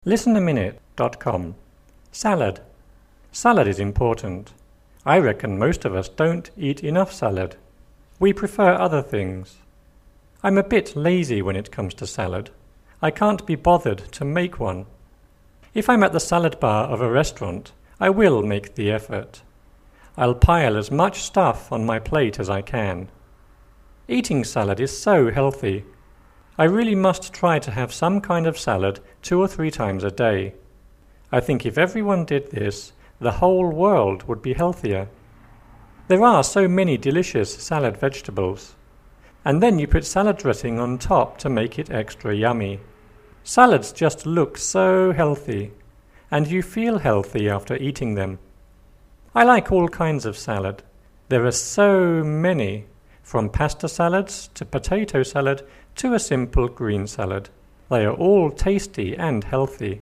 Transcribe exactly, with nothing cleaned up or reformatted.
listen a minute dot com. Salad. Salad is important. I reckon most of us don't eat enough salad. We prefer other things. I'm a bit lazy when it comes to salad. I can't be bothered to make one. If I'm at the salad bar of a restaurant, I will make the effort. I'll pile as much stuff on my plate as I can. Eating salad is so healthy. I really must try to have some kind of salad two or three times a day. I think if everyone did this, the whole world would be healthier. There are so many delicious salad vegetables. And then you put salad dressing on top to make it extra yummy. Salads just look so healthy, and you feel healthy after eating them. I like all kinds of salad. There are so many, from pasta salads to potato salad to a simple green salad. They are all tasty and healthy.